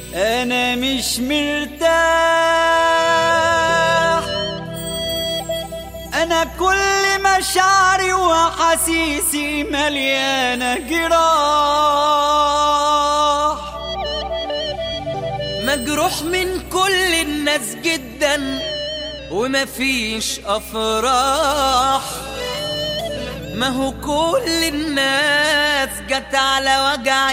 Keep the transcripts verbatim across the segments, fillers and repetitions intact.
انا مش مرتاح، انا كل مشاعري واحاسيسي مليانه جراح، مجروح من كل الناس جدا ومفيش افراح. ما هو كل الناس جت على وجعي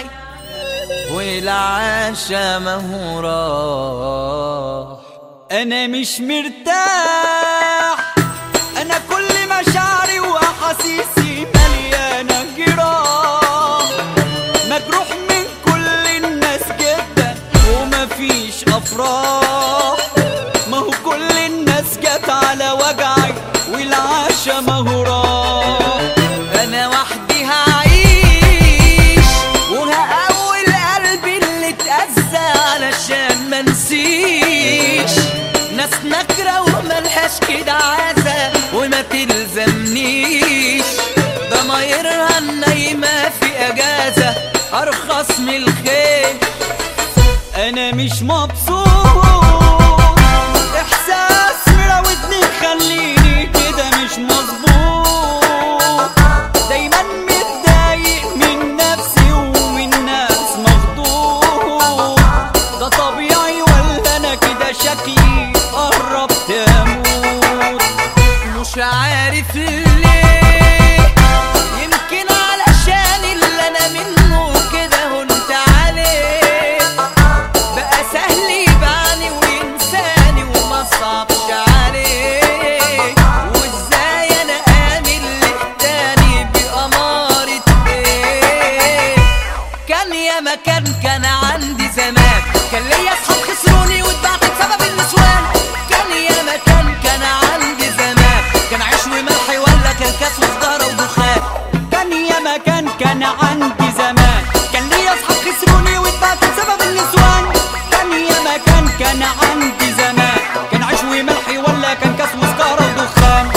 والعاشا ما هو راح. انا مش مرتاح، انا كل مشاعري واحاسيسي مليانه جراح، مجروح من كل الناس جدا ومفيش افراح. ما هو كل الناس جت على وجعي والعاشا ما هو راح. انا وحدي هعيش وهقوي قلبي اللي اتأذى علشان منسيش ناس نكرة وملهاش كده عازة وما تلزمنيش. ضمايرها النايمة في اجازة ارخص من الخير. انا مش مبسوط، احساس مراودني خليني كده مش مظبوط. دايما متضايق من نفسي ومن ناس مخضوض. ده طبيعي ولا انا كده شكلي قربت اموت؟ مش عارف ليه، يمكن علشان اللي انا منه كده هنت عليه. بقى سهل يبعني وينساني وما صعبش عليه. وازاي انا امن للتاني بأمارة ايه؟ كان يا مكان كان عندي زمان، كان ليا اصحاب خسروني واتبعت بسبب النسوان. كان يا مكان كان عندي زمان، كان عيش وملح ولا كان كاس وسجارة ودخان. كان يا مكان كان عندي زمان، كان ليا اصحاب خسروني واتبعت بسبب النسوان. كان يا مكان كان عندي زمان، كان عيش وملح ولا كان كاس وسجارة ودخان.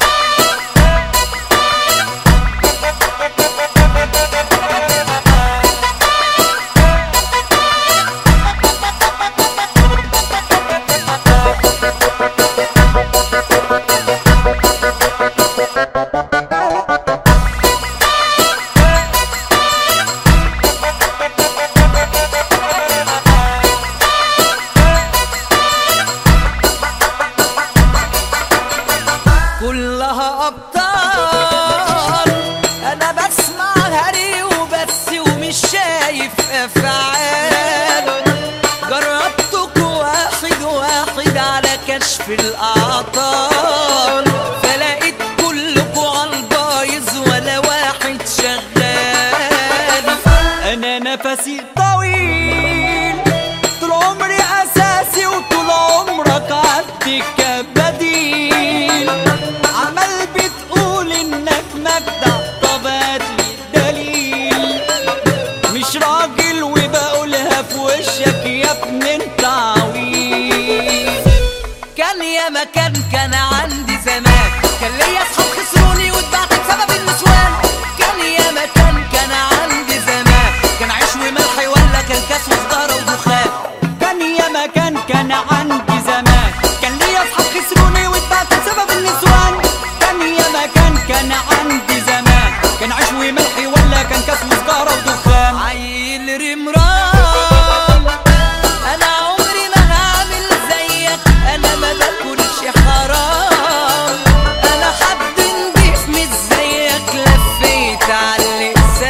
كلها أبطال، أنا بسمع هري وبس ومش شايف أفعال. جربتك واحد واحد على كشف الأعطال، فلقيت كلكوا عالبايظ ولا واحد شغال. انا نفسي طويل، طول عمري اساسي وطول عمرك عندك كبديل. عمال بتقول انك مجدع، طب هاتلي الدليل. مش راجل وبقولها في وشك يا ابن انت عويل. كان يا مكان كان عندي زمان، كان ليا اصحاب خسروني واتبعت بسبب النسوان. كان يا مكان كان عندي زمان، كان عيش وملح ولا كان كاس وسجارة ودخان. كان يا مكان كان عندي زمان، كان ليا اصحاب خسروني واتبعت بسبب النسوان. كان يا مكان كان عندي زمان، كان عيش وملح ولا كان كاس وسجارة ودخان. عيل رمران، انا عمري ما هعمل زيك، انا ما باكلش حرام. انا حد نضيف مش زيك، لفيت على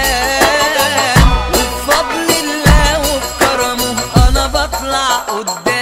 اللسان. وبفضل الله وبكرمه انا بطلع قدام.